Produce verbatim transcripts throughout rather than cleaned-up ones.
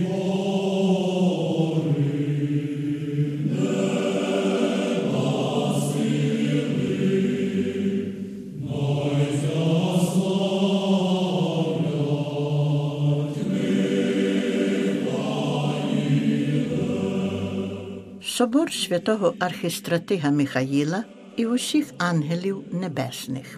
Собор святого архистратига Михаїла і усіх ангелів небесних.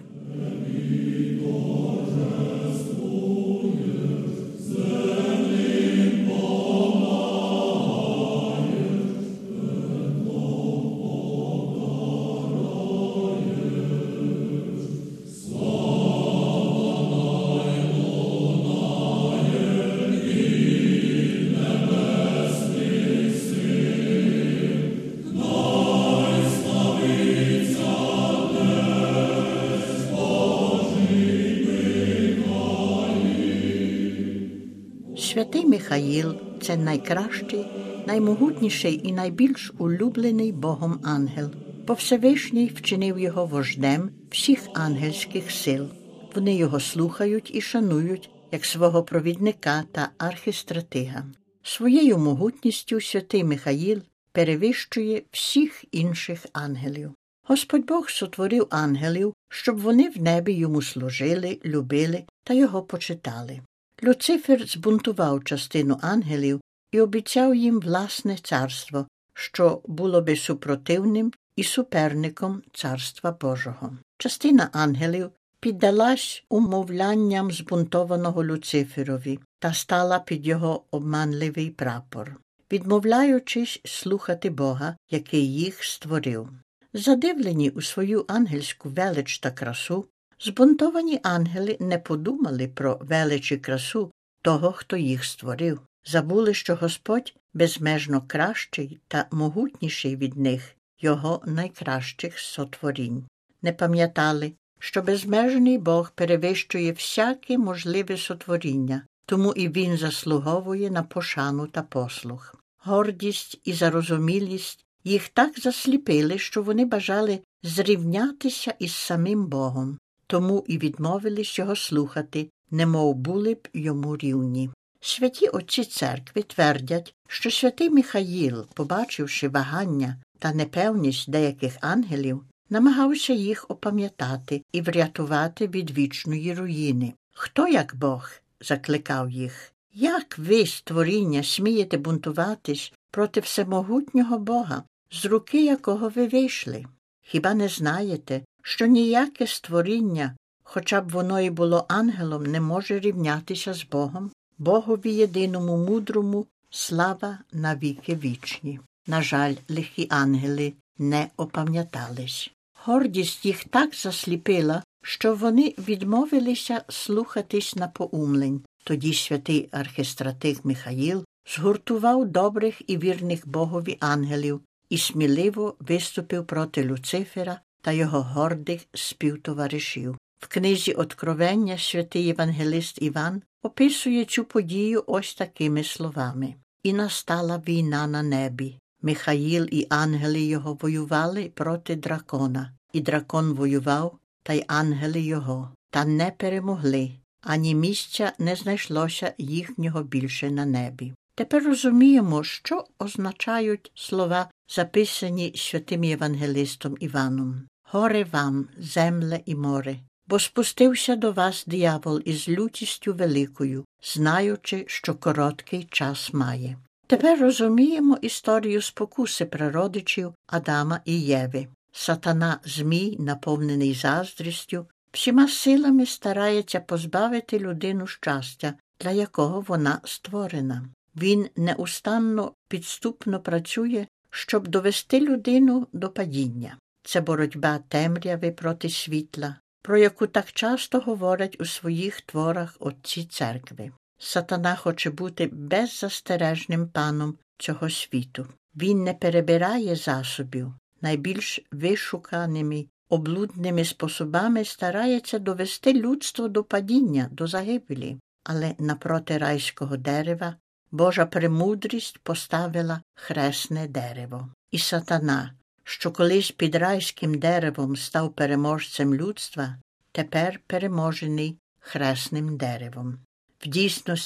Святий Михаїл – це найкращий, наймогутніший і найбільш улюблений Богом ангел, бо Всевишній вчинив його вождем всіх ангельських сил. Вони його слухають і шанують як свого провідника та архистратига. Своєю могутністю святий Михаїл перевищує всіх інших ангелів. Господь Бог сотворив ангелів, щоб вони в небі йому служили, любили та його почитали. Люцифер збунтував частину ангелів і обіцяв їм власне царство, що було би супротивним і суперником Царства Божого. Частина ангелів піддалась умовлянням збунтованого Люциферові та стала під його обманливий прапор, відмовляючись слухати Бога, який їх створив. Задивлені у свою ангельську велич та красу, збунтовані ангели не подумали про велич і красу того, хто їх створив. Забули, що Господь безмежно кращий та могутніший від них, його найкращих сотворінь. Не пам'ятали, що безмежний Бог перевищує всяке можливе сотворіння, тому і він заслуговує на пошану та послух. Гордість і зарозумілість їх так засліпили, що вони бажали зрівнятися із самим Богом. Тому і відмовились його слухати, немов були б йому рівні. Святі отці церкви твердять, що святий Михаїл, побачивши вагання та непевність деяких ангелів, намагався їх опам'ятати і врятувати від вічної руїни. «Хто як Бог?» – закликав їх. «Як ви, створіння, смієте бунтуватись проти всемогутнього Бога, з руки якого ви вийшли? Хіба не знаєте, що ніяке створіння, хоча б воно і було ангелом, не може рівнятися з Богом? Богові єдиному мудрому слава навіки вічні». На жаль, лихі ангели не опам'ятались. Гордість їх так засліпила, що вони відмовилися слухатись напоумлень. Тоді святий архистратиг Михаїл згуртував добрих і вірних Богові ангелів і сміливо виступив проти Люцифера та його гордих співтоваришів. В книзі «Откровення» святий євангелист Іван описує цю подію ось такими словами. «І настала війна на небі. Михаїл і ангели його воювали проти дракона. І дракон воював, та й ангели його, та не перемогли, ані місця не знайшлося їхнього більше на небі». Тепер розуміємо, що означають слова, записані святим євангелистом Іваном. «Горе вам, земле і море, бо спустився до вас диявол із лютістю великою, знаючи, що короткий час має». Тепер розуміємо історію спокуси прародичів Адама і Єви. Сатана, змій, наповнений заздрістю, всіма силами старається позбавити людину щастя, для якого вона створена. Він неустанно підступно працює, щоб довести людину до падіння. Це боротьба темряви проти світла, про яку так часто говорять у своїх творах отці церкви. Сатана хоче бути беззастережним паном цього світу. Він не перебирає засобів, найбільш вишуканими, облудними способами старається довести людство до падіння, до загибелі. Але напроти райського дерева Божа премудрість поставила хресне дерево. І сатана, що колись під райським деревом став переможцем людства, тепер переможений хресним деревом. В дійсності,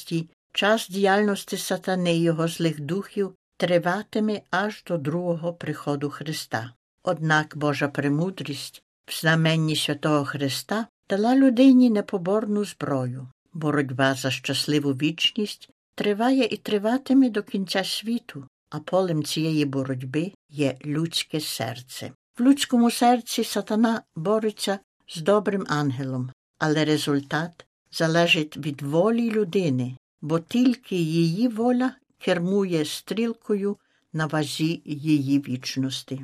Час діяльності сатани й його злих духів триватиме аж до другого приходу Христа. Однак Божа премудрість в знаменні святого Христа дала людині непоборну зброю. Боротьба за щасливу вічність триває і триватиме до кінця світу, а полем цієї боротьби є людське серце. В людському серці сатана бореться з добрим ангелом, але результат залежить від волі людини, бо тільки її воля кермує стрілкою на вазі її вічності.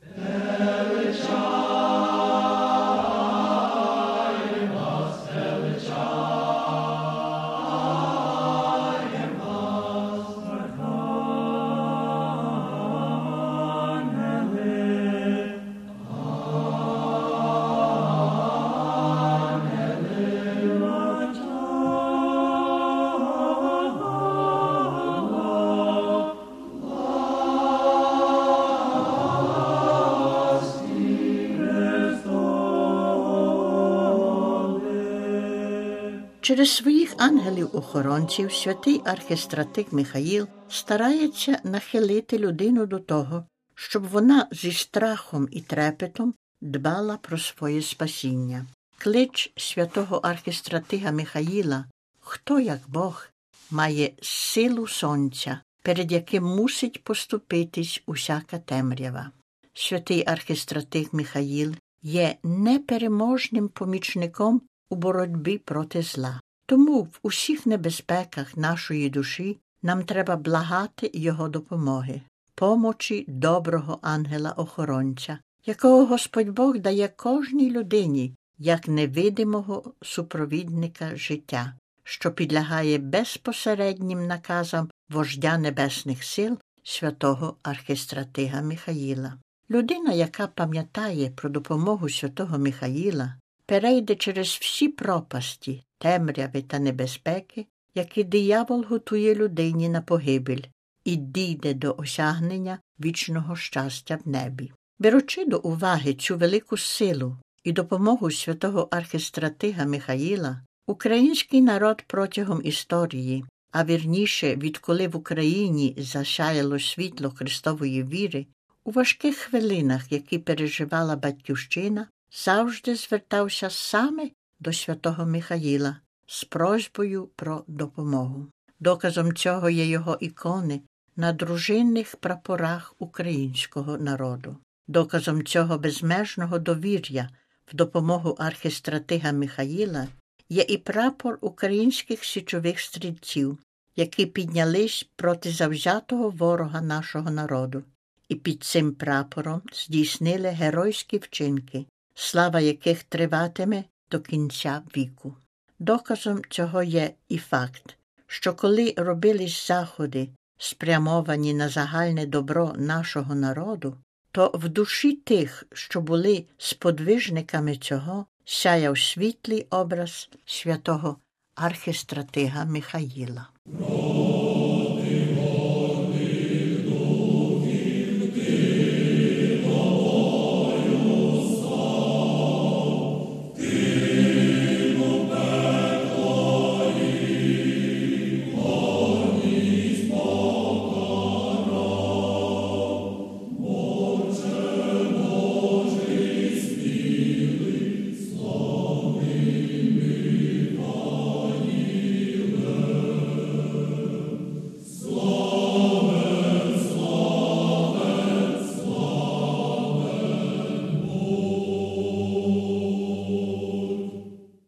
Через своїх ангелів-охоронців святий архистратиг Михаїл старається нахилити людину до того, щоб вона зі страхом і трепетом дбала про своє спасіння. Клич святого архистратига Михаїла «Хто як Бог» має силу сонця, перед яким мусить поступитись усяка темрява. Святий архистратиг Михаїл є непереможним помічником у боротьбі проти зла. Тому в усіх небезпеках нашої душі нам треба благати його допомоги, помочі доброго ангела-охоронця, якого Господь Бог дає кожній людині, як невидимого супровідника життя, що підлягає безпосереднім наказам вождя небесних сил святого архистратига Михаїла. Людина, яка пам'ятає про допомогу святого Михаїла, перейде через всі пропасті, темряви та небезпеки, які диявол готує людині на погибель, і дійде до осягнення вічного щастя в небі. Беручи до уваги цю велику силу і допомогу святого архистратига Михаїла, український народ протягом історії, а вірніше, відколи в Україні засяяло світло Христової віри, у важких хвилинах, які переживала Батьківщина, завжди звертався саме до святого Михаїла з просьбою про допомогу. Доказом цього є його ікони на дружинних прапорах українського народу. Доказом цього безмежного довір'я в допомогу архистратига Михаїла є і прапор українських січових стрільців, які піднялись проти завзятого ворога нашого народу, і під цим прапором здійснили геройські вчинки, слава яких триватиме до кінця віку. Доказом цього є і факт, що коли робились заходи, спрямовані на загальне добро нашого народу, то в душі тих, що були сподвижниками цього, сяяв світлий образ святого архистратига Михаїла.